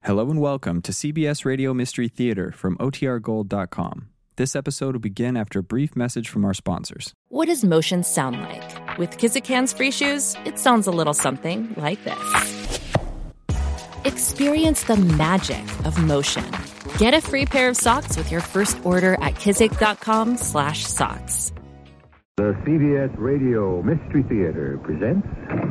Hello and welcome to CBS Radio Mystery Theater from OTRGold.com. This episode will begin after a brief message from our sponsors. What does motion sound like? With Kizikans free shoes, it sounds a little something like this. Experience the magic of motion. Get a free pair of socks with your first order at kizik.com/socks. The CBS Radio Mystery Theater presents...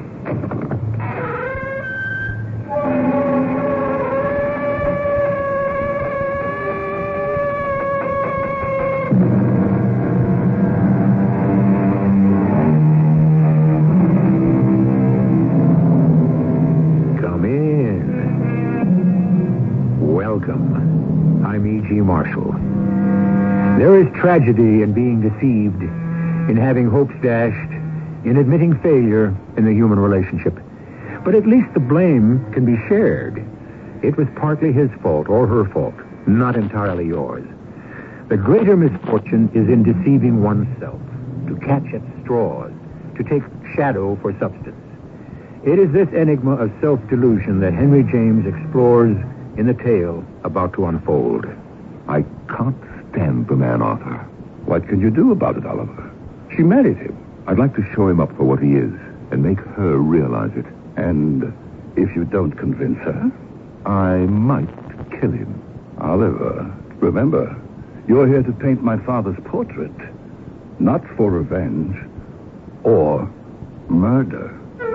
Marshall. There is tragedy in being deceived, in having hopes dashed, in admitting failure in the human relationship. But at least the blame can be shared. It was partly his fault or her fault, not entirely yours. The greater misfortune is in deceiving oneself, to catch at straws, to take shadow for substance. It is this enigma of self-delusion that Henry James explores in the tale about to unfold. I can't stand the man, Arthur. What can you do about it, Oliver? She married him. I'd like to show him up for what he is and make her realize it. And if you don't convince her, I might kill him. Oliver, remember, you're here to paint my father's portrait, not for revenge or murder.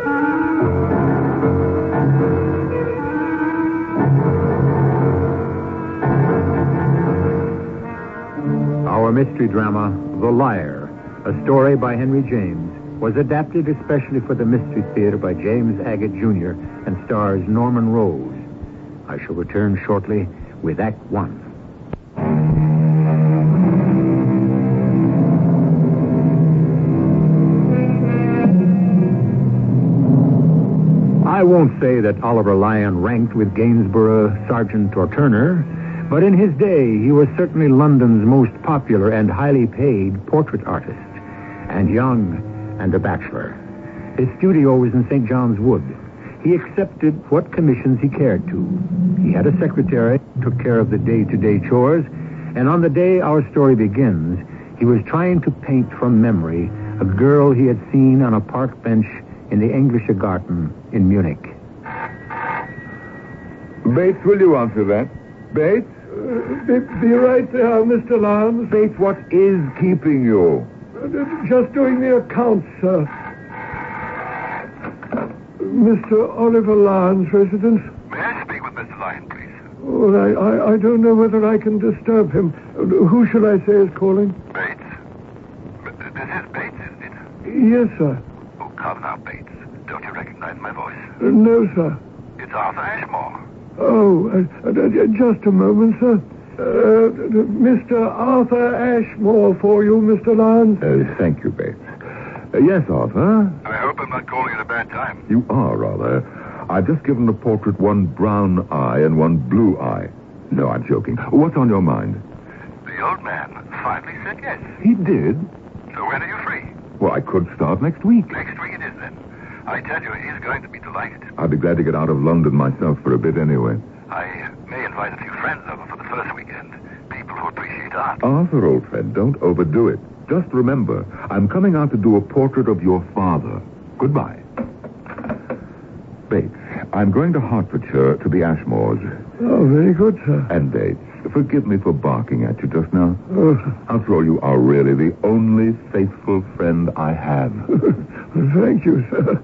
Our mystery drama, The Liar, a story by Henry James, was adapted especially for the Mystery Theater by James Agate Jr. and stars Norman Rose. I shall return shortly with Act One. I won't say that Oliver Lyon ranked with Gainsborough, Sargent, or Turner, but in his day, he was certainly London's most popular and highly paid portrait artist, and young and a bachelor. His studio was in St. John's Wood. He accepted what commissions he cared to. He had a secretary, took care of the day-to-day chores, and on the day our story begins, he was trying to paint from memory a girl he had seen on a park bench in the Englischer Garten in Munich. Bates, will you answer that? Bates? Be right there, Mr. Lyons. Bates, what is keeping you? Just doing the accounts, sir. Mr. Oliver Lyons, residence. May I speak with Mr. Lyon, please? Oh, I don't know whether I can disturb him. Who should I say is calling? Bates. This is Bates, isn't it? Yes, sir. Oh, come now, Bates. Don't you recognize my voice? No, sir. It's Arthur Ashmore. Oh, just a moment, sir. Mr. Arthur Ashmore for you, Mr. Lyons. Thank you, Bates. Yes, Arthur? I hope I'm not calling at a bad time. You are, rather. I've just given the portrait one brown eye and one blue eye. No, I'm joking. What's on your mind? The old man finally said yes. He did? So when are you free? Well, I could start next week. Next week it is, then. I tell you, he's going to be delighted. I'd be glad to get out of London myself for a bit anyway. I may invite a few friends over for the first weekend. People who appreciate art. Arthur, old friend, don't overdo it. Just remember, I'm coming out to do a portrait of your father. Goodbye. Bates, I'm going to Hertfordshire to the Ashmores. Oh, very good, sir. And Bates, forgive me for barking at you just now. Oh. After all, you are really the only faithful friend I have. Thank you, sir.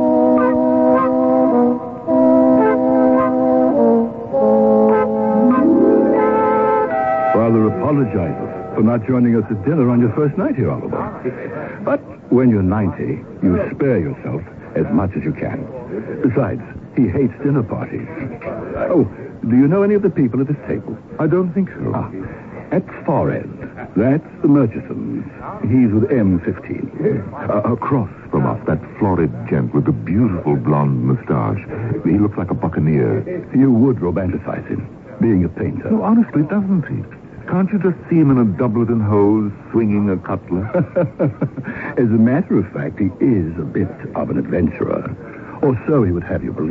Father apologizes for not joining us at dinner on your first night here, Oliver. But when you're 90, you spare yourself as much as you can. Besides, he hates dinner parties. Oh, do you know any of the people at this table? I don't think so. At far end, that's the Murchisons. He's with M15. Across from us, that florid gent with the beautiful blonde moustache. He looks like a buccaneer. You would romanticize him, being a painter. No, honestly, doesn't he? Can't you just see him in a doublet and hose, swinging a cutlass? As a matter of fact, he is a bit of an adventurer. Or so he would have you believe.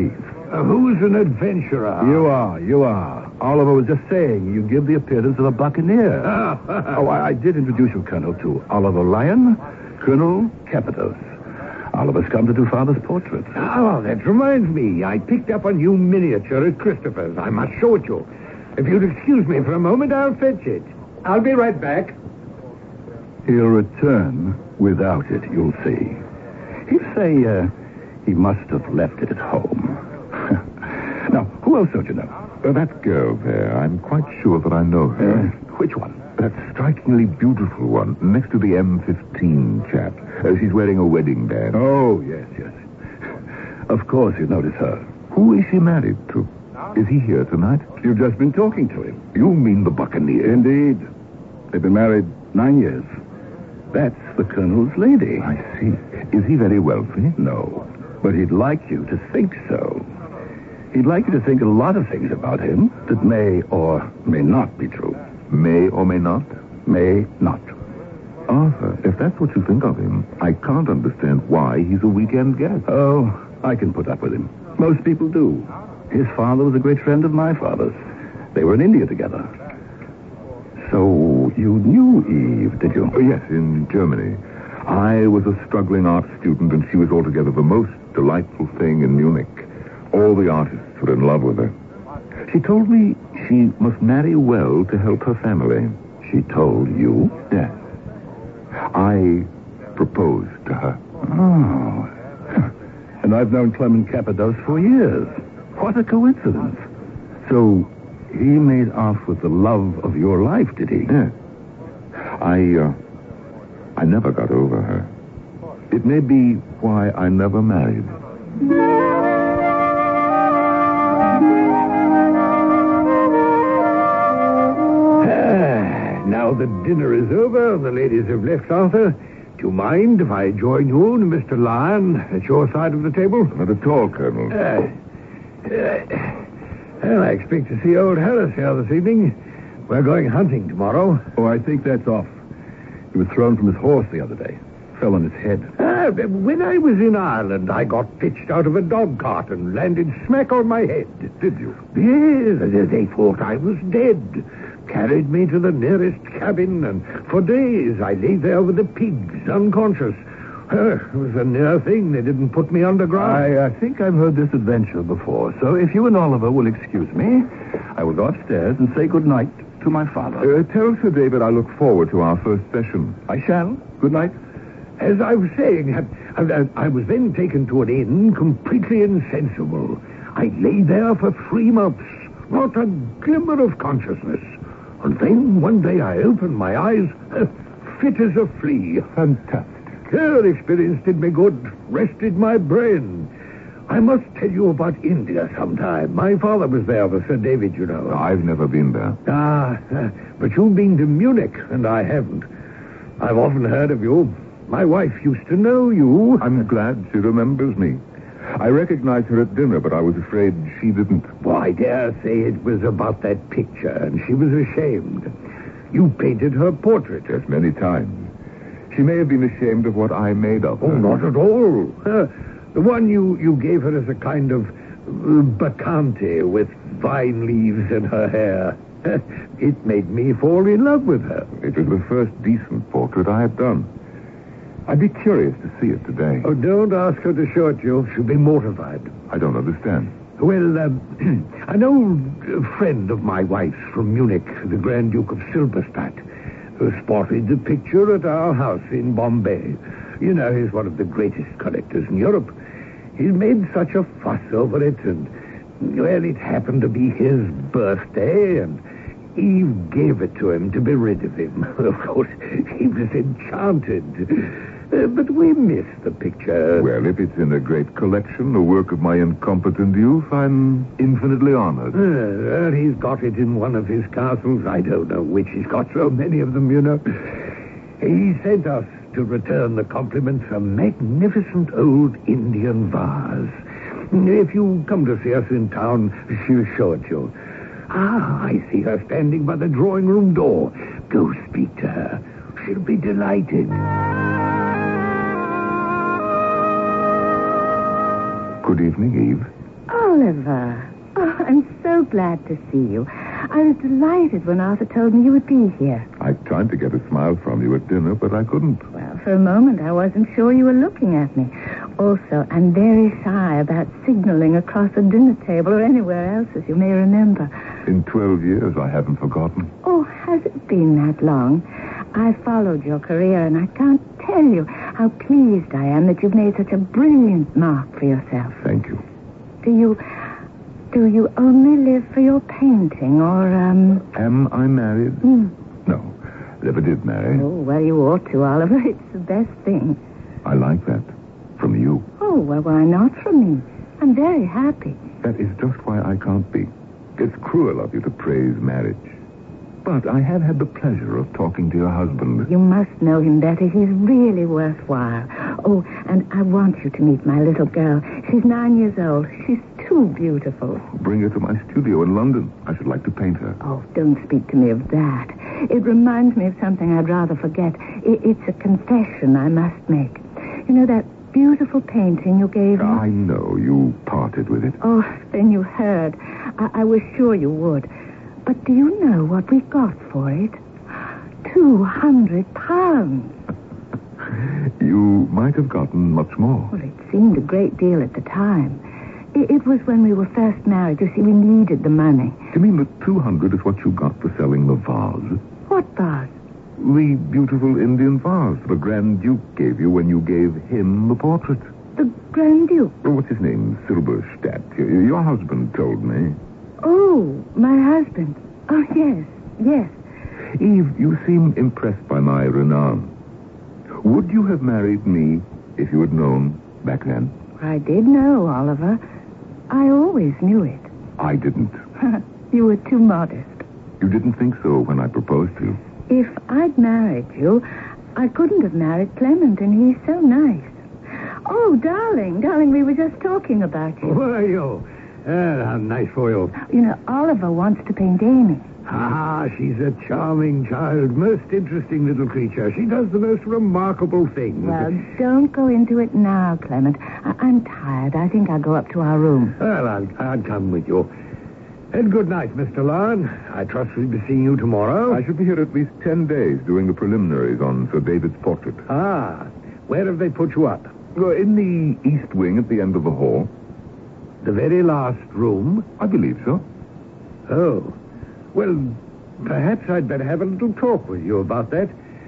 Who's an adventurer? You are. Oliver was just saying you give the appearance of a buccaneer. I did introduce you, Colonel, to Oliver Lyon, Colonel Cappados. Oliver's come to do Father's portrait. Oh, that reminds me. I picked up a new miniature at Christopher's. I must show it you. If you'd excuse me for a moment, I'll fetch it. I'll be right back. He'll return without it, you'll see. He'll say he must have left it at home. Now, who else don't you know? That girl there. I'm quite sure that I know her. Which one? That strikingly beautiful one, next to the M15 chap. She's wearing a wedding band. Oh, yes. Of course you notice her. Who is she married to? Is he here tonight? You've just been talking to him. You mean the buccaneer? Indeed. They've been married 9 years. That's the Colonel's lady. I see. Is he very wealthy? No, but he'd like you to think so. He'd like you to think a lot of things about him that may or may not be true. May or may not? May not. Arthur, if that's what you think of him, I can't understand why he's a weekend guest. Oh, I can put up with him. Most people do. His father was a great friend of my father's. They were in India together. So you knew Eve, did you? Oh, yes, in Germany. I was a struggling art student, and she was altogether the most delightful thing in Munich. All the artists were in love with her. She told me she must marry well to help her family. She told you? Yes. I proposed to her. Oh. And I've known Clement Cappados for years. What a coincidence. So he made off with the love of your life, did he? Yes. I never got over her. It may be why I never married. Now that dinner is over and the ladies have left, Arthur, do you mind if I join you and Mr. Lyon at your side of the table? Not at all, Colonel. Well, I expect to see old Harris here this evening. We're going hunting tomorrow. Oh, I think that's off. He was thrown from his horse the other day. Fell on his head. When I was in Ireland, I got pitched out of a dog cart and landed smack on my head. Did you? Yes, they thought I was dead. Carried me to the nearest cabin, and for days I lay there with the pigs, unconscious. It was a near thing. They didn't put me underground. I think I've heard this adventure before, so if you and Oliver will excuse me, I will go upstairs and say good night to my father. Tell Sir David I look forward to our first session. I shall. Good night. As I was saying, I was then taken to an inn, completely insensible. I lay there for 3 months, not a glimmer of consciousness. And then one day I opened my eyes, fit as a flea. Fantastic. Her experience did me good, rested my brain. I must tell you about India sometime. My father was there with Sir David, you know. I've never been there. But you've been to Munich, and I haven't. I've often heard of you. My wife used to know you. I'm glad she remembers me. I recognized her at dinner, but I was afraid she didn't. Well, I dare say it was about that picture, and she was ashamed. You painted her portrait. Yes, many times. She may have been ashamed of what I made of her. Oh, not at all. The one you gave her as a kind of bacchante with vine leaves in her hair. It made me fall in love with her. It was the first decent portrait I had done. I'd be curious to see it today. Oh, don't ask her to show it you. She'll be mortified. I don't understand. Well, an old friend of my wife's from Munich, the Grand Duke of Silberstadt, who spotted the picture at our house in Bombay. You know, he's one of the greatest collectors in Europe. He's made such a fuss over it, and, well, it happened to be his birthday, and Eve gave it to him to be rid of him. Of course, he was enchanted. But we missed the picture. Well, if it's in a great collection, the work of my incompetent youth, I'm infinitely honored. Well, he's got it in one of his castles. I don't know which. He's got so many of them, you know. He sent us to return the compliments a magnificent old Indian vase. If you come to see us in town, she'll show it you. I see her standing by the drawing room door. Go speak to her. She'll be delighted. Good evening, Eve. Oliver. Oh, I'm so glad to see you. I was delighted when Arthur told me you would be here. I tried to get a smile from you at dinner, but I couldn't. Well, for a moment, I wasn't sure you were looking at me. Also, I'm very shy about signaling across a dinner table or anywhere else, as you may remember. In 12 years, I haven't forgotten. Oh, has it been that long? I followed your career, and I can't tell you how pleased I am that you've made such a brilliant mark for yourself. Thank you. Do you only live for your painting, or, Am I married? No. Never did marry. Oh, well, you ought to, Oliver. It's the best thing. I like that. From you. Oh, well, why not from me? I'm very happy. That is just why I can't be. It's cruel of you to praise marriage. But I have had the pleasure of talking to your husband. You must know him better. He's really worthwhile. Oh, and I want you to meet my little girl. She's 9 years old. She's too beautiful. Bring her to my studio in London. I should like to paint her. Oh, don't speak to me of that. It reminds me of something I'd rather forget. It's a confession I must make. You know that beautiful painting you gave me? I know. You parted with it. Oh, then you heard. I was sure you would. But do you know what we got for it? £200. You might have gotten much more. Well, it seemed a great deal at the time. It was when we were first married. You see, we needed the money. Do you mean that 200 is what you got for selling the vase? What vase? The beautiful Indian vase the Grand Duke gave you when you gave him the portrait. The Grand Duke? Oh, what's his name? Silberstadt. Your husband told me. Oh, my husband. Oh, yes. Eve, you seem impressed by my renown. Would you have married me if you had known back then? I did know, Oliver. I always knew it. I didn't. You were too modest. You didn't think so when I proposed to you? If I'd married you, I couldn't have married Clement, and he's so nice. Oh, darling, we were just talking about you. Were you? How nice for you. You know, Oliver wants to paint Amy. Ah, she's a charming child, most interesting little creature. She does the most remarkable things. Well, don't go into it now, Clement. I'm tired. I think I'll go up to our room. Well, I'll come with you. And good night, Mr. Larn. I trust we'll be seeing you tomorrow. I should be here at least 10 days doing the preliminaries on Sir David's portrait. Ah, where have they put you up? In the east wing at the end of the hall. The very last room? I believe so. Oh. Well, perhaps I'd better have a little talk with you about that.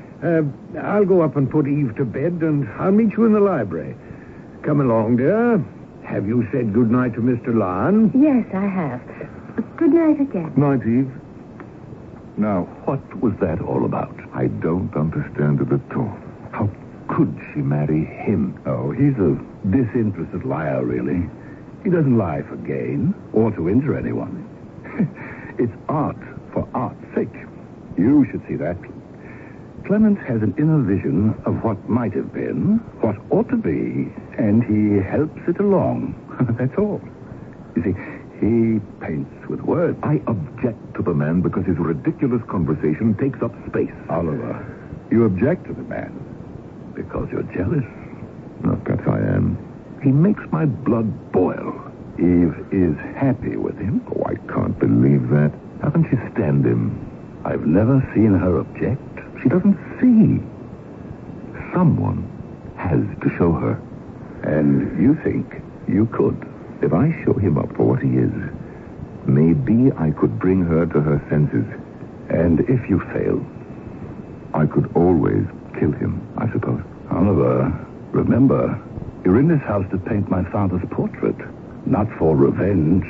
I'll go up and put Eve to bed, and I'll meet you in the library. Come along, dear. Have you said good night to Mr. Larn? Yes, I have. Good night again. Night, Eve. Now, what was that all about? I don't understand it at all. How could she marry him? Oh, he's a disinterested liar, really. He doesn't lie for gain or to injure anyone. It's art for art's sake. You should see that. Clement has an inner vision of what might have been, what ought to be, and he helps it along. That's all. You see, he paints with words. I object to the man because his ridiculous conversation takes up space. Oliver, you object to the man because you're jealous. No, perhaps I am. He makes my blood boil. Eve is happy with him. Oh, I can't believe that. How can she stand him? I've never seen her object. She doesn't see. Someone has to show her. And you think you could? If I show him up for what he is, maybe I could bring her to her senses. And if you fail? I could always kill him, I suppose. Oliver, remember, you're in this house to paint my father's portrait, not for revenge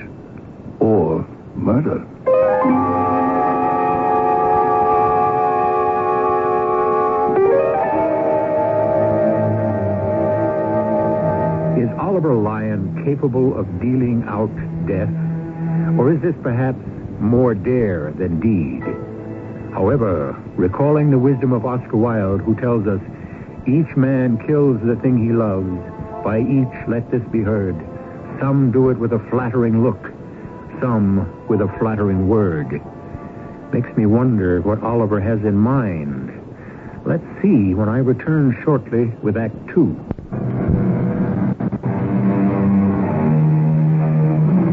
or murder. Is Oliver Lyon capable of dealing out death? Or is this perhaps more dare than deed? However, recalling the wisdom of Oscar Wilde, who tells us, each man kills the thing he loves, by each let this be heard. Some do it with a flattering look, some with a flattering word. Makes me wonder what Oliver has in mind. Let's see when I return shortly with Act 2.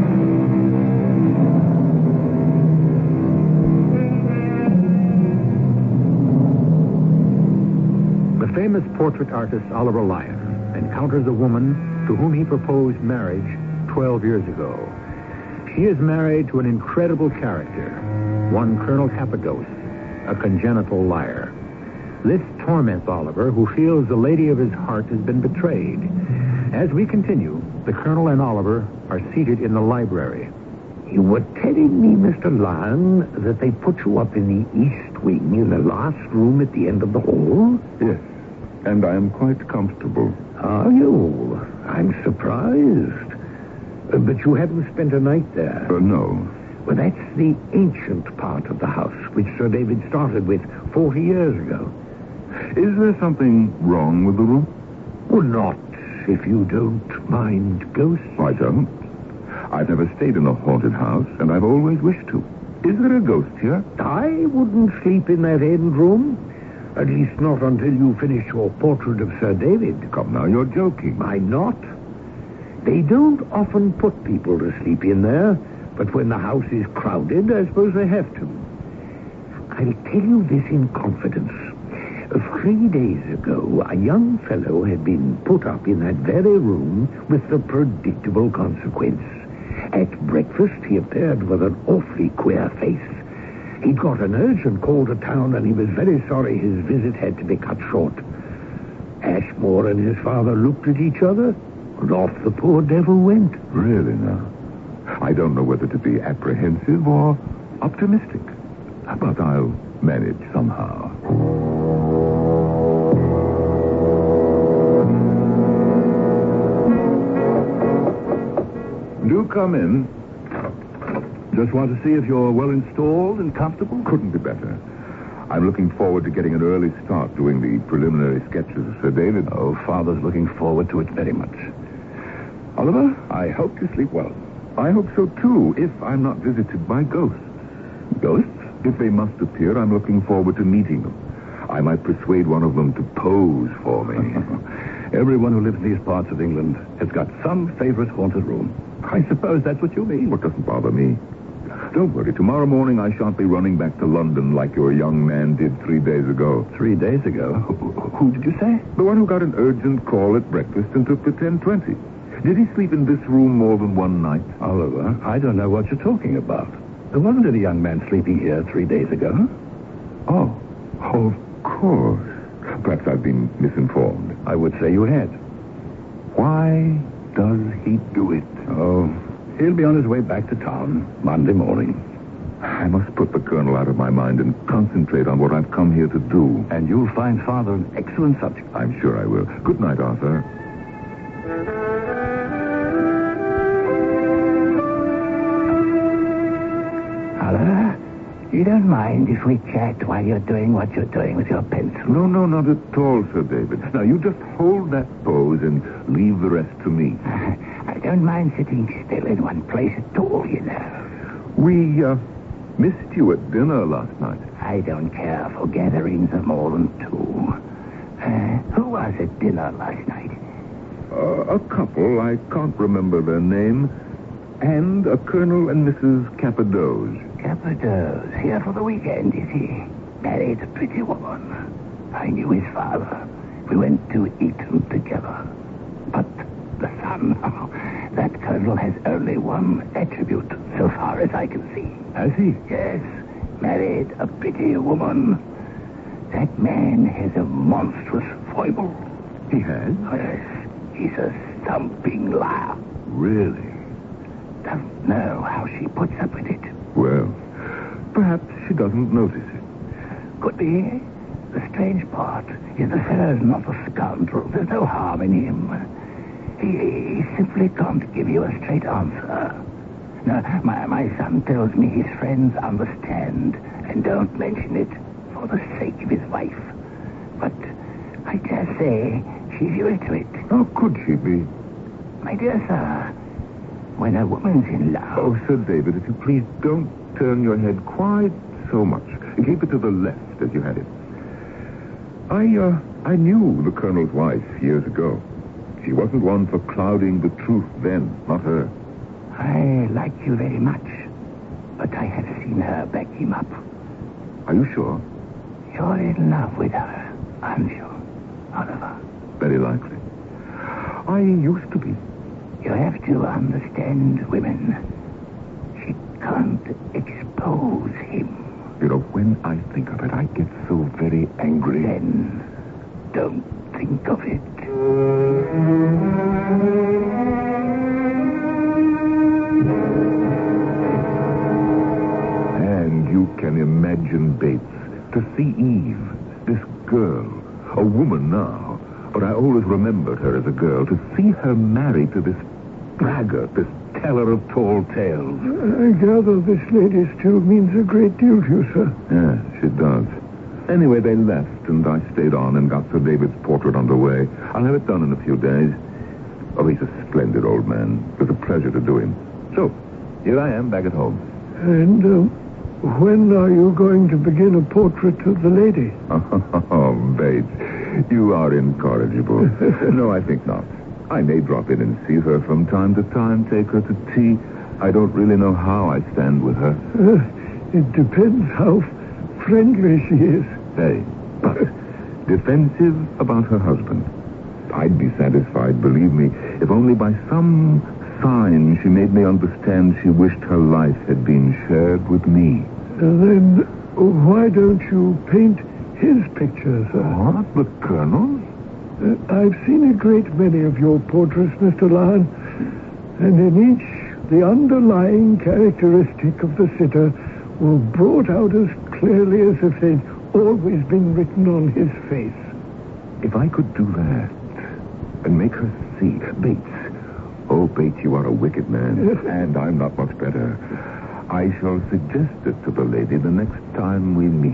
famous portrait artist Oliver Lyon encounters a woman to whom he proposed marriage 12 years ago. She is married to an incredible character, one Colonel Cappadoce, a congenital liar. This torments Oliver, who feels the lady of his heart has been betrayed. As we continue, the Colonel and Oliver are seated in the library. You were telling me, Mr. Lyon, that they put you up in the east wing in the last room at the end of the hall? Yes, and I am quite comfortable. Are you? I'm surprised. But you haven't spent a night there? No. Well, that's the ancient part of the house, which Sir David started with 40 years ago. Is there something wrong with the room? Well, not if you don't mind ghosts. I don't. I've never stayed in a haunted house, and I've always wished to. Is there a ghost here? I wouldn't sleep in that end room. At least not until you finish your portrait of Sir David. Come now, you're joking. I'm not. They don't often put people to sleep in there, but when the house is crowded, I suppose they have to. I'll tell you this in confidence. 3 days ago, a young fellow had been put up in that very room with the predictable consequence. At breakfast, he appeared with an awfully queer face. He'd got an urgent call to town, and he was very sorry his visit had to be cut short. Ashmore and his father looked at each other, and off the poor devil went. Really now? I don't know whether to be apprehensive or optimistic. But I'll manage somehow. Do come in. Just want to see if you're well installed and comfortable? Couldn't be better. I'm looking forward to getting an early start doing the preliminary sketches of Sir David. Oh, Father's looking forward to it very much. Oliver, I hope you sleep well. I hope so, too, if I'm not visited by ghosts. Ghosts? If they must appear, I'm looking forward to meeting them. I might persuade one of them to pose for me. Everyone who lives in these parts of England has got some favorite haunted room. I suppose that's what you mean. Well, it doesn't bother me. Don't worry. Tomorrow morning I shan't be running back to London like your young man did 3 days ago. 3 days ago? Who did you say? The one who got an urgent call at breakfast and took the 10:20. Did he sleep in this room more than one night? Oliver, I don't know what you're talking about. There wasn't any young man sleeping here 3 days ago. Oh, of course. Perhaps I've been misinformed. I would say you had. Why does he do it? Oh, he'll be on his way back to town Monday morning. I must put the Colonel out of my mind and concentrate on what I've come here to do. And you'll find Father an excellent subject. I'm sure I will. Good night, Arthur. Oliver, you don't mind if we chat while you're doing what you're doing with your pencil? No, not at all, Sir David. Now, you just hold that pose and leave the rest to me. I don't mind sitting still in one place at all, you know. We, missed you at dinner last night. I don't care for gatherings of more than two. Who was at dinner last night? A couple, I can't remember their name, and a Colonel and Mrs. Cappadoce. Cappadoce, here for the weekend, is he? Married a pretty woman. I knew his father. We went to Eton together. But the son, that Colonel has only one attribute, so far as I can see. Has he? Yes, married a pretty woman. That man has a monstrous foible. He has? Yes, he's a stumping liar. Really? Doesn't know how she puts up with it. Well, perhaps she doesn't notice it. Could be. The strange part is the fellow's not a scoundrel. There's no harm in him. He simply can't give you a straight answer. Now, my son tells me his friends understand and don't mention it for the sake of his wife. But I dare say she's used to it. How could she be? My dear sir, when a woman's in love... Oh, Sir David, if you please don't turn your head quite so much. Keep it to the left as you had it. I knew the Colonel's wife years ago. She wasn't one for clouding the truth then, not her. I like you very much, but I have seen her back him up. Are you sure? You're in love with her, aren't you? Oliver? Very likely. I used to be. You have to understand women. She can't expose him. You know, when I think of it, I get so very angry. Then don't think of it. And you can imagine, Bates, to see Eve, this girl, a woman now, but I always remembered her as a girl, to see her married to this braggart, this teller of tall tales. I gather this lady still means a great deal to you, sir. Yes, it does. Anyway, they left, and I stayed on and got Sir David's portrait underway. I'll have it done in a few days. Oh, he's a splendid old man. It was a pleasure to do him. So, here I am, back at home. And when are you going to begin a portrait of the lady? Oh, Bates, you are incorrigible. No, I think not. I may drop in and see her from time to time, take her to tea. I don't really know how I stand with her. It depends how friendly she is. Hey, but defensive about her husband. I'd be satisfied, believe me, if only by some sign she made me understand she wished her life had been shared with me. Then why don't you paint his picture, sir? What? The Colonel's? I've seen a great many of your portraits, Mr. Lyon, and in each, the underlying characteristic of the sitter were brought out as clearly as if they'd always been written on his face. If I could do that and make her see. Bates. Oh, Bates, you are a wicked man, and I'm not much better. I shall suggest it to the lady the next time we meet.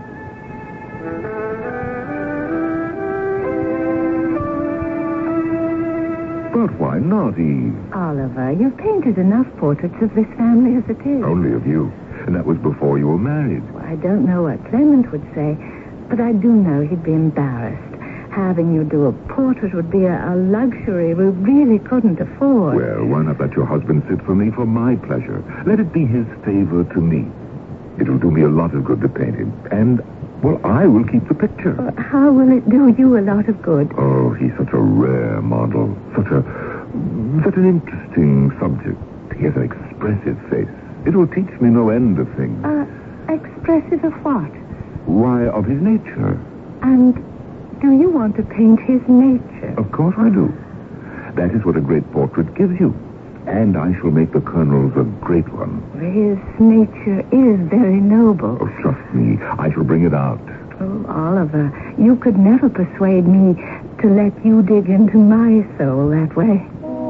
But why not, Eve? Oliver, you've painted enough portraits of this family as it is. Only of you. And that was before you were married. Well, I don't know what Clement would say, but I do know he'd be embarrassed. Having you do a portrait would be a luxury we really couldn't afford. Well, why not let your husband sit for me for my pleasure? Let it be his favor to me. It'll do me a lot of good to paint him. And, well, I will keep the picture. How will it do you a lot of good? Oh, he's such a rare model. Such an interesting subject. He has an expressive face. It will teach me no end of things. Expressive of what? Why, of his nature. And do you want to paint his nature? Of course I do. That is what a great portrait gives you. And I shall make the Colonel's a great one. His nature is very noble. Oh, trust me. I shall bring it out. Oh, Oliver, you could never persuade me to let you dig into my soul that way.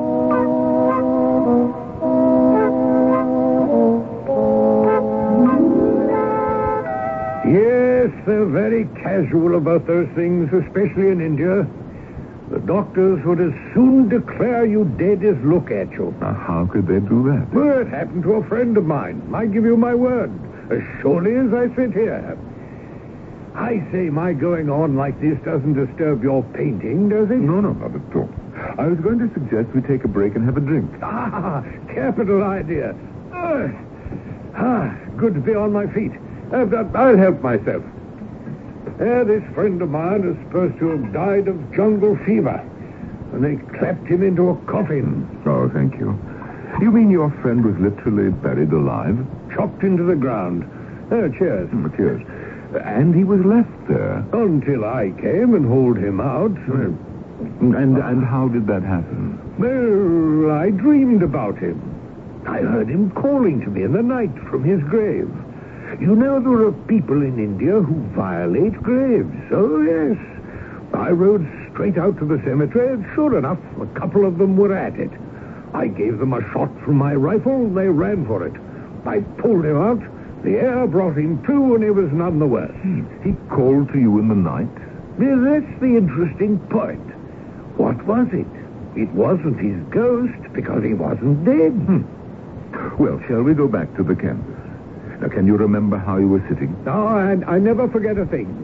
Yes, they're very casual about those things, especially in India. The doctors would as soon declare you dead as look at you. Now, how could they do that? Well, it happened to a friend of mine. I give you my word, as surely as I sit here. I say my going on like this doesn't disturb your painting, does it? No, not at all. I was going to suggest we take a break and have a drink. Capital idea. Good to be on my feet. I'll help myself. This friend of mine is supposed to have died of jungle fever, and they clapped him into a coffin. Oh, thank you. You mean your friend was literally buried alive? Chopped into the ground. Cheers. Cheers. And he was left there? Until I came and hauled him out. And how did that happen? Well, I dreamed about him. I heard him calling to me in the night from his grave. You know, there are people in India who violate graves. Oh, yes. I rode straight out to the cemetery, and sure enough, a couple of them were at it. I gave them a shot from my rifle, they ran for it. I pulled him out, the air brought him to, and he was none the worse. He called to you in the night? Well, that's the interesting point. What was it? It wasn't his ghost, because he wasn't dead. Well, shall we go back to the canvas? Now, can you remember how you were sitting? Oh, I never forget a thing.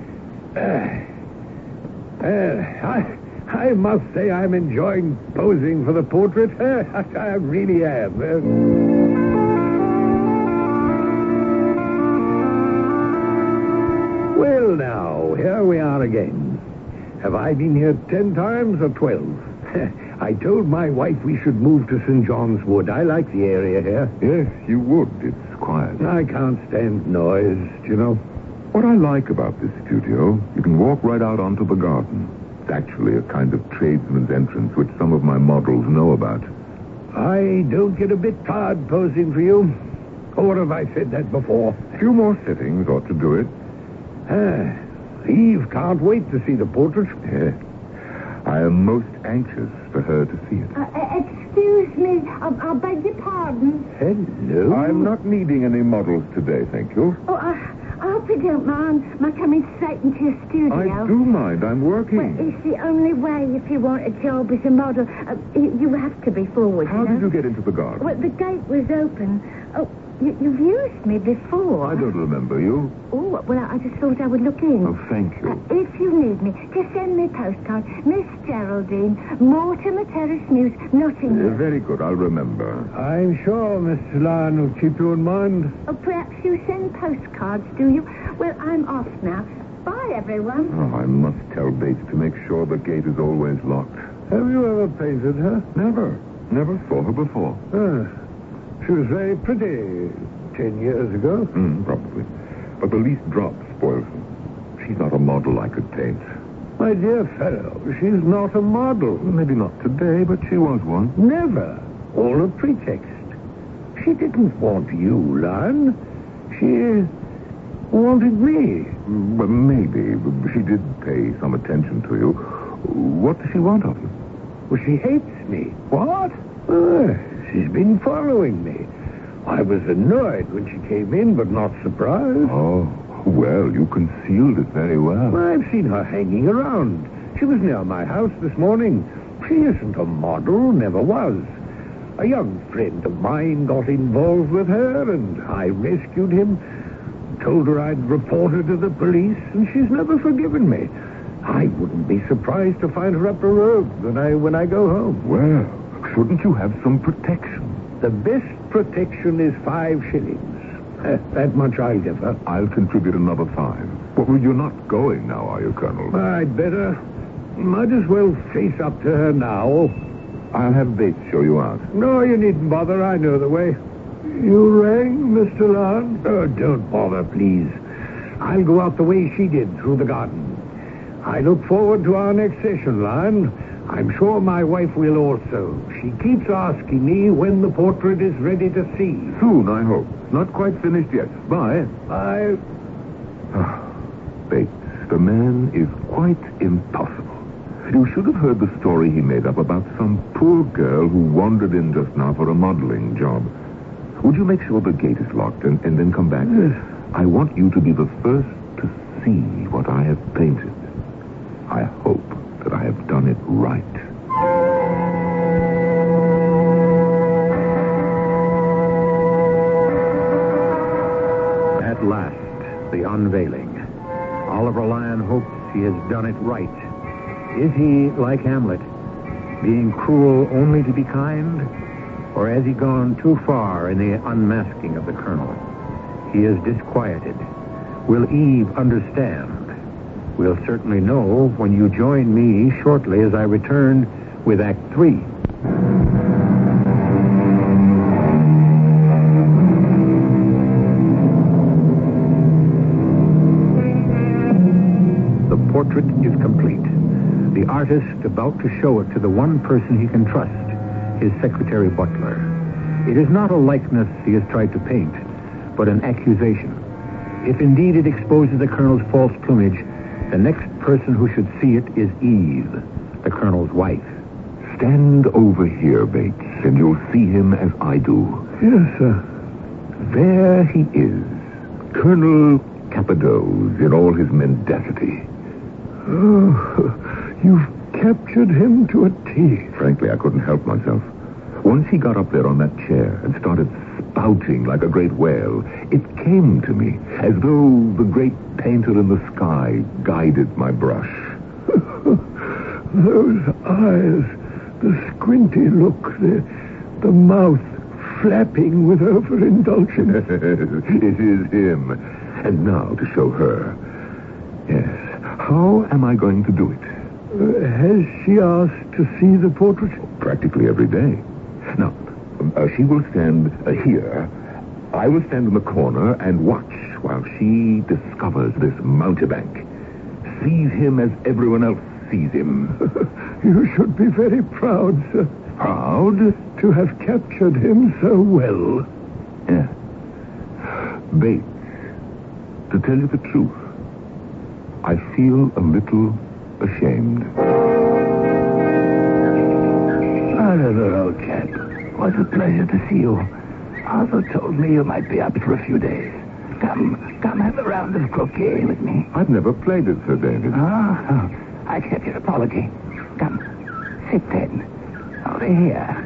I must say I'm enjoying posing for the portrait. I really am. Well, now, here we are again. Have I been here 10 times or 12? I told my wife we should move to St. John's Wood. I like the area here. Yes, you would. It's quiet. I can't stand noise, do you know? What I like about this studio, you can walk right out onto the garden. It's actually a kind of tradesman's entrance, which some of my models know about. I don't get a bit tired posing for you. Or have I said that before? A few more sittings ought to do it. Eve can't wait to see the portrait. Yes. I am most anxious for her to see it. Excuse me, I beg your pardon. Hello? I'm not needing any models today, thank you. Oh, I hope you don't mind my coming straight into your studio. I do mind. I'm working. Well, it's the only way if you want a job as a model. You have to be forward. How did you get into the garden? Well, the gate was open. Oh, you've used me before. I don't remember you. Oh, well, I just thought I would look in. Oh, thank you. If you need me, just send me a postcard. Miss Geraldine, Mortimer Terrace News, Nottingham. Very good. I'll remember. I'm sure Mr. Lyon will keep you in mind. Oh, perhaps you send postcards, do you? Well, I'm off now. Bye, everyone. Oh, I must tell Bates to make sure the gate is always locked. Have you ever painted her? Never. Never saw her before. She was very pretty 10 years ago. Probably. But the least drop spoils her. She's not a model I could paint. My dear fellow, she's not a model. Maybe not today, but she was one. Never. All a pretext. She didn't want you, Lyon. She wanted me. Well, maybe. She did pay some attention to you. What does she want of you? Well, she hates me. What? She's been following me. I was annoyed when she came in, but not surprised. Oh, well, you concealed it very well. I've seen her hanging around. She was near my house this morning. She isn't a model, never was. A young friend of mine got involved with her, and I rescued him. Told her I'd report her to the police, and she's never forgiven me. I wouldn't be surprised to find her up the road when I go home. Well, shouldn't you have some protection? The best protection is 5 shillings. That much I'll give her. I'll contribute another 5. Well, you're not going now, are you, Colonel? I'd better. Might as well face up to her now. I'll have Bates show you out. No, you needn't bother. I know the way. You rang, Mr. Lyon? Oh, don't bother, please. I'll go out the way she did, through the garden. I look forward to our next session, Lyon. I'm sure my wife will also. She keeps asking me when the portrait is ready to see. Soon, I hope. Not quite finished yet. Bye. Bye. Bates, the man is quite impossible. You should have heard the story he made up about some poor girl who wandered in just now for a modeling job. Would you make sure the gate is locked and then come back? Yes. I want you to be the first to see what I have painted. I hope that I have done it right. At last, the unveiling. Oliver Lyon hopes he has done it right. Is he, like Hamlet, being cruel only to be kind? Or has he gone too far in the unmasking of the Colonel? He is disquieted. Will Eve understand? We'll certainly know when you join me shortly as I return with Act 3. The portrait is complete. The artist about to show it to the one person he can trust, his secretary Butler. It is not a likeness he has tried to paint, but an accusation. If indeed it exposes the Colonel's false plumage, the next person who should see it is Eve, the Colonel's wife. Stand over here, Bates, and you'll see him as I do. Yes, sir. There he is, Colonel Cappadoes in all his mendacity. Oh, you've captured him to a T. Frankly, I couldn't help myself. Once he got up there on that chair and started spouting like a great whale, it came to me as though the great painter in the sky guided my brush. Those eyes, the squinty look, the mouth flapping with overindulgence. It is him. And now to show her. Yes. How am I going to do it? Has she asked to see the portrait? Practically every day. Now, she will stand here. I will stand in the corner and watch while she discovers this mountebank. Sees him as everyone else sees him. You should be very proud, sir. Proud? To have captured him so well. Yeah. Bates, to tell you the truth, I feel a little ashamed. Oliver, old chap, what a pleasure to see you. Arthur told me you might be up for a few days. Come have a round of croquet with me. I've never played it, Sir David. I accept your apology. Come, sit then. Over here.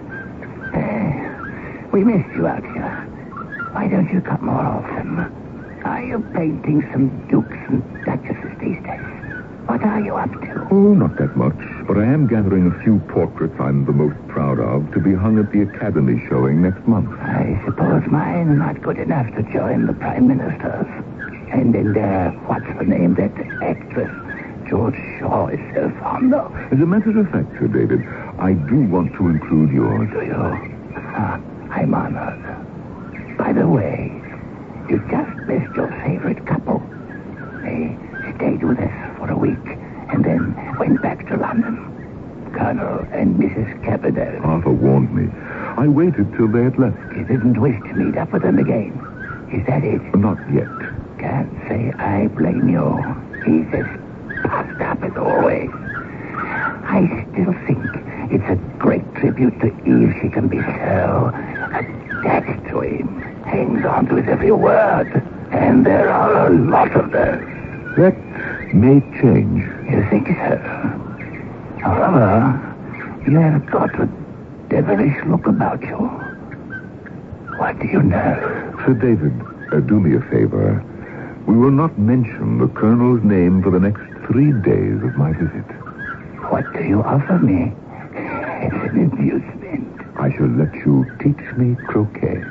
We missed you out here. Why don't you come more often? Are you painting some dukes and duchesses these days? What are you up to? Oh, not that much. But I am gathering a few portraits I'm the most proud of to be hung at the Academy showing next month. I suppose mine are not good enough to join the Prime Minister's. And then what's her name, that actress George Shaw is so fond of. As a matter of fact, Sir David, I do want to include yours. Do you? I'm honored. By the way, you just missed your favorite couple. They stayed with us for a week and then went back to London. Colonel and Mrs. Cavendale. Arthur warned me. I waited till they had left. You didn't wish to meet up with them again. Is that it? Not yet. Can't say I blame you. He's as puffed up as always. I still think it's a great tribute to Eve. She can be so attached to him. Hangs on to his every word. And there are a lot of those. That may change. You think so? However, you have got a devilish look about you. What do you know? Sir David, do me a favor. We will not mention the Colonel's name for the next 3 days of my visit. What do you offer me? It's an inducement. I shall let you teach me croquet.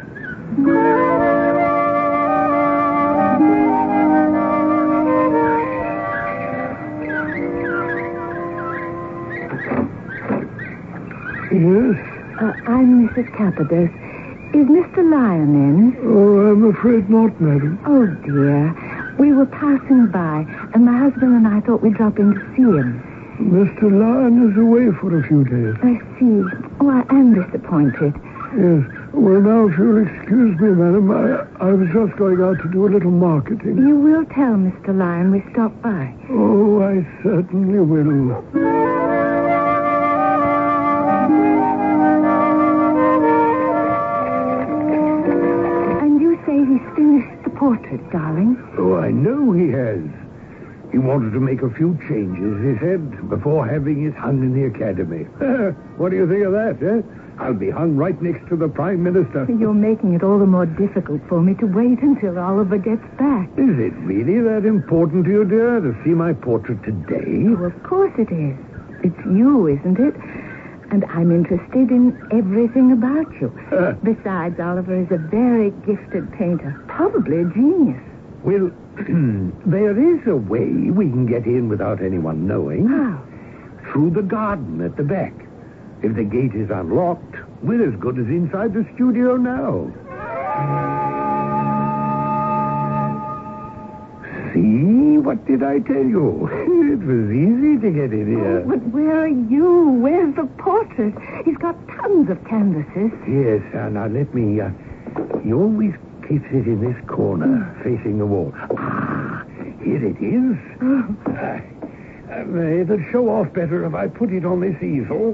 Yes? I'm Mrs. Capadose. Is Mr. Lyon in? Oh, I'm afraid not, madam. Oh, dear. We were passing by, and my husband and I thought we'd drop in to see him. Mr. Lyon is away for a few days. I see. Oh, I am disappointed. Yes. Well, now, if you'll excuse me, madam, I was just going out to do a little marketing. You will tell Mr. Lyon we stopped by. Oh, I certainly will. He's finished the portrait, darling. Oh, I know he has. He wanted to make a few changes, he said, before having it hung in the Academy. What do you think of that, eh? I'll be hung right next to the Prime Minister. You're making it all the more difficult for me to wait until Oliver gets back. Is it really that important to you, dear, to see my portrait today? Oh, of course it is. It's you, isn't it? And I'm interested in everything about you. Besides, Oliver is a very gifted painter. Probably a genius. Well, there is a way we can get in without anyone knowing. How? Through the garden at the back. If the gate is unlocked, we're as good as inside the studio now. See? What did I tell you? It was easy to get in here. Oh, but where are you? Where's the portrait? He's got tons of canvases. Yes, now let me... he always keeps it in this corner, facing the wall. Ah, here it is. It'll show off better if I put it on this easel.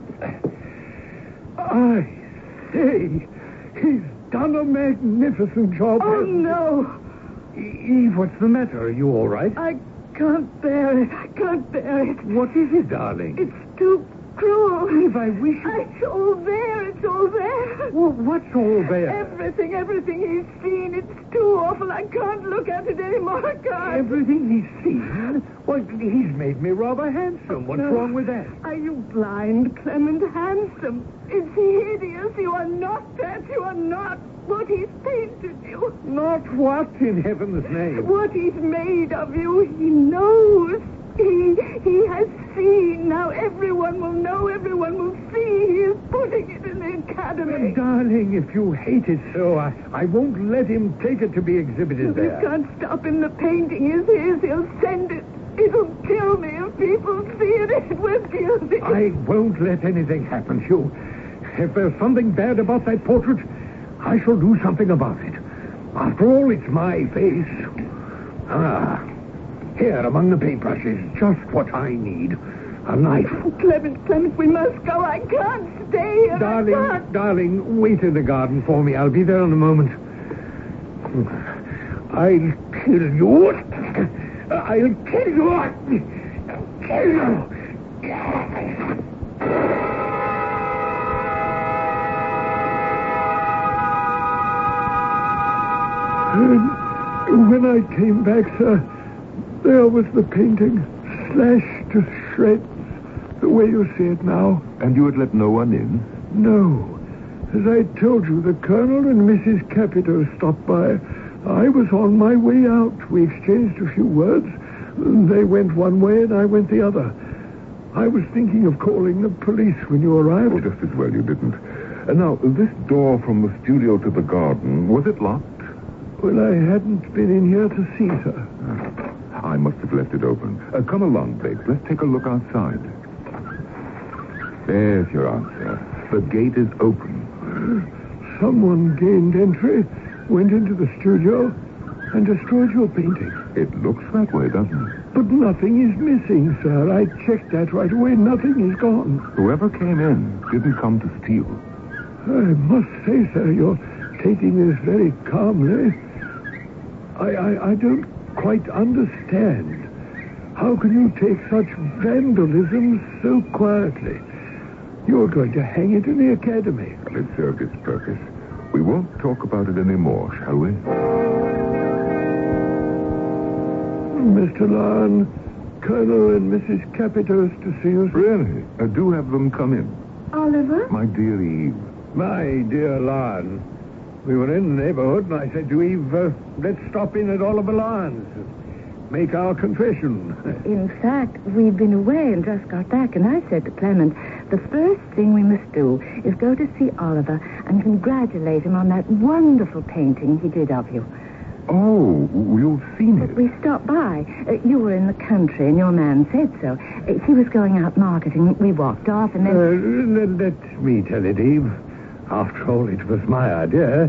I say, he's done a magnificent job. Oh, no. Eve, what's the matter? Are you all right? I can't bear it. I can't bear it. What is it, darling? It's too cruel. Eve, I wish... It's all there. It's all there. Well, what's all there? Everything he's seen. It's too awful. I can't look at it anymore. I can't. Everything he's seen? Well, he's made me rather handsome. What's wrong with that? Are you blind, Clement? Handsome. It's hideous. You are not that. You are not what he's painted you. Not what, in heaven's name? What he's made of you. He knows. He has seen. Now everyone will know. Everyone will see. He is putting it in the academy. Darling, if you hate it so, I won't let him take it to be exhibited there. You can't stop him. The painting is his. He'll send it. It'll kill me if people see it. It will kill me. I won't let anything happen to you. If there's something bad about that portrait, I shall do something about it. After all, it's my face. Here among the paintbrushes, just what I need. A knife. Oh, Clement, we must go. I can't stay here. Darling, wait in the garden for me. I'll be there in a moment. I'll kill you. I'll kill you. I'll kill you. And when I came back, sir, there was the painting, slashed to shreds, the way you see it now. And you had let no one in? No. As I told you, the Colonel and Mrs. Capito stopped by. I was on my way out. We exchanged a few words. They went one way and I went the other. I was thinking of calling the police when you arrived. Oh, just as well you didn't. And now, this door from the studio to the garden, was it locked? Well, I hadn't been in here to see, sir. I must have left it open. Come along, Blake. Let's take a look outside. There's your answer. The gate is open. Someone gained entry, went into the studio, and destroyed your painting. It looks that way, doesn't it? But nothing is missing, sir. I checked that right away. Nothing is gone. Whoever came in didn't come to steal. I must say, sir, you're taking this very calmly. I don't quite understand. How can you take such vandalism so quietly? You're going to hang it in the academy. Well, it served its purpose. We won't talk about it anymore, shall we? Mr. Larn, Colonel and Mrs. Capito to see you. Really? Do have them come in. Oliver? My dear Eve. My dear Larn, we were in the neighborhood, and I said to Eve, let's stop in at Oliver Larn's. Make our confession. In fact, we've been away and just got back, and I said to Clement, the first thing we must do is go to see Oliver and congratulate him on that wonderful painting he did of you. Oh, you've seen it. We stopped by. You were in the country, and your man said so. He was going out marketing. We walked off, and then... Let me tell it, Eve. After all, it was my idea.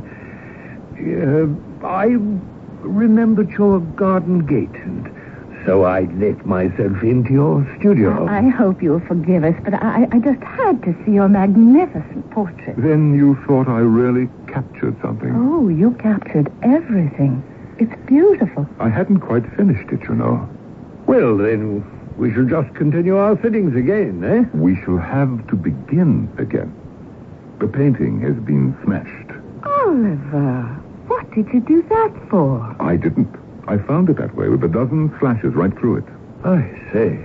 I remembered your garden gate, and so I let myself into your studio. I hope you'll forgive us, but I just had to see your magnificent portrait. Then you thought I really captured something? Oh, you captured everything. It's beautiful. I hadn't quite finished it, you know. Well, then, we shall just continue our sittings again, eh? We shall have to begin again. The painting has been smashed. Oliver, what did you do that for? I didn't. I found it that way with a dozen slashes right through it. I say.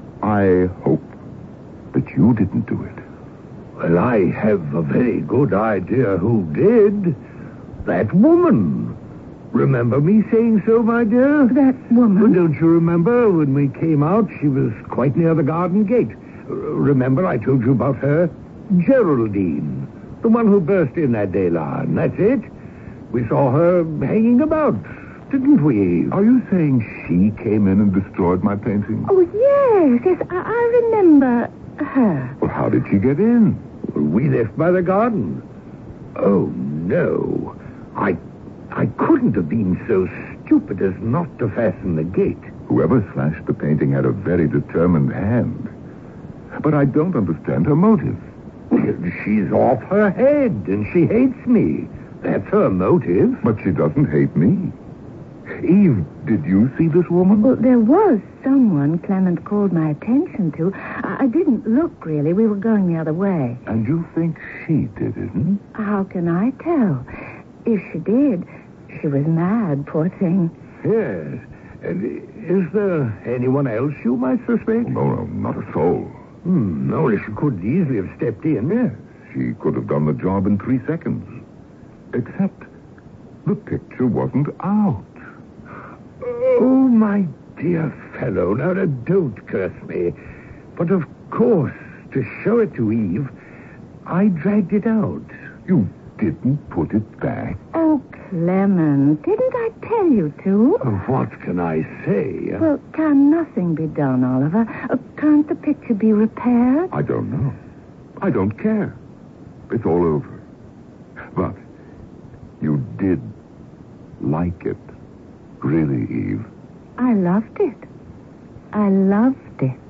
I hope that you didn't do it. Well, I have a very good idea who did. That woman. Remember me saying so, my dear? That woman? Well, don't you remember when we came out, she was quite near the garden gate. Remember I told you about her? Geraldine. The one who burst in that day, Larn. That's it. We saw her hanging about, didn't we? Are you saying she came in and destroyed my painting? Oh, yes. I remember her. Well, how did she get in? We left by the garden. Oh, no. I couldn't have been so stupid as not to fasten the gate. Whoever slashed the painting had a very determined hand. But I don't understand her motive. She's off her head, and she hates me. That's her motive. But she doesn't hate me. Eve, did you see this woman? Well, there was someone Clement called my attention to. I didn't look, really. We were going the other way. And you think she did it, hmm? How can I tell? If she did, she was mad, poor thing. Yes. And is there anyone else you might suspect? No, not a soul. Only she could easily have stepped in. Yes, she could have done the job in 3 seconds. Except the picture wasn't out. Oh, my dear fellow. Now, don't curse me. But of course, to show it to Eve, I dragged it out. You didn't put it back. Oh, Clement, didn't I tell you to? What can I say? Well, can nothing be done, Oliver? Can't the picture be repaired? I don't know. I don't care. It's all over. But you did like it. Really, Eve. I loved it. I loved it.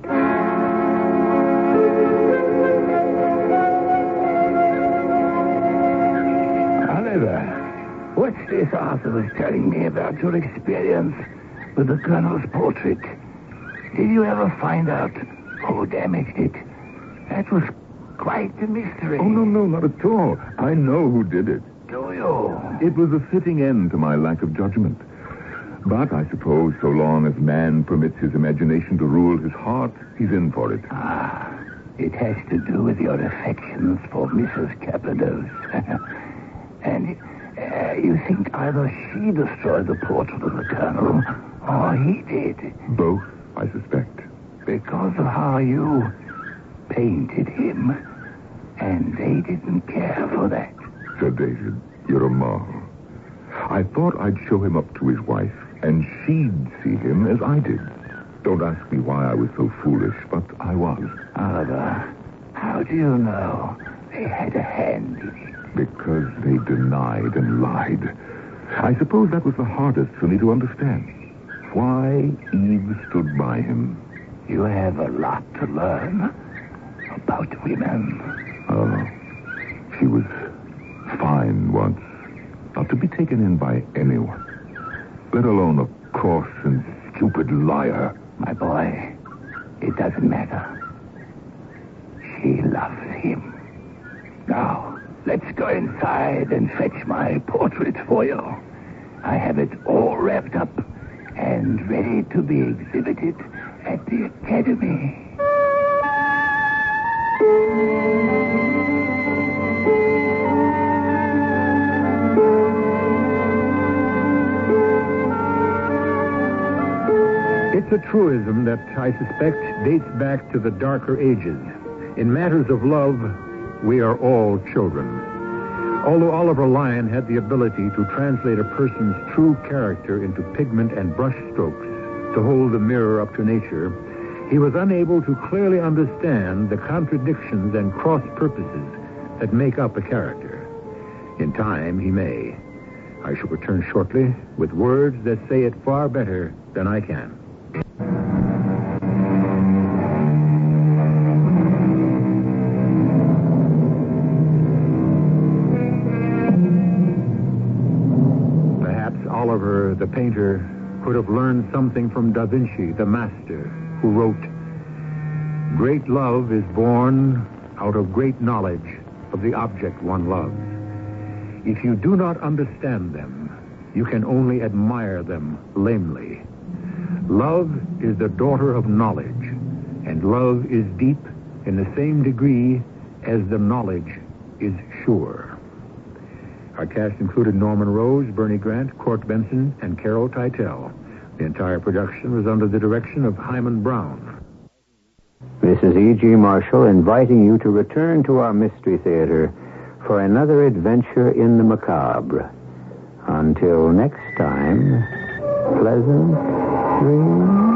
Oliver, what's this Arthur was telling me about your experience with the Colonel's portrait? Did you ever find out who damaged it? That was quite a mystery. Oh, no, not at all. I know who did it. Do you? It was a fitting end to my lack of judgment. But I suppose so long as man permits his imagination to rule his heart, he's in for it. It has to do with your affections for Mrs. Capados. And you think either she destroyed the portrait of the Colonel or he did. Both, I suspect. Because of how you painted him. And they didn't care for that. Sir David, you're a marvel. I thought I'd show him up to his wife, and she'd see him as I did. Don't ask me why I was so foolish, but I was. Oliver, how do you know they had a hand in it? Because they denied and lied. I suppose that was the hardest for me to understand. Why Eve stood by him. You have a lot to learn about women. Oh, she was fine once. Not to be taken in by anyone, let alone a coarse and stupid liar. My boy, it doesn't matter. She loves him. Now, let's go inside and fetch my portrait for you. I have it all wrapped up and ready to be exhibited at the Academy. It's a truism that I suspect dates back to the darker ages. In matters of love, we are all children. Although Oliver Lyon had the ability to translate a person's true character into pigment and brush strokes, to hold the mirror up to nature, he was unable to clearly understand the contradictions and cross-purposes that make up a character. In time, he may. I shall return shortly with words that say it far better than I can. Oliver, the painter, could have learned something from Da Vinci, the master, who wrote, "Great love is born out of great knowledge of the object one loves. If you do not understand them, you can only admire them lamely. Love is the daughter of knowledge, and love is deep in the same degree as the knowledge is sure." Our cast included Norman Rose, Bernie Grant, Court Benson, and Carol Teitel. The entire production was under the direction of Hyman Brown. This is E.G. Marshall inviting you to return to our Mystery Theater for another adventure in the macabre. Until next time, pleasant dreams.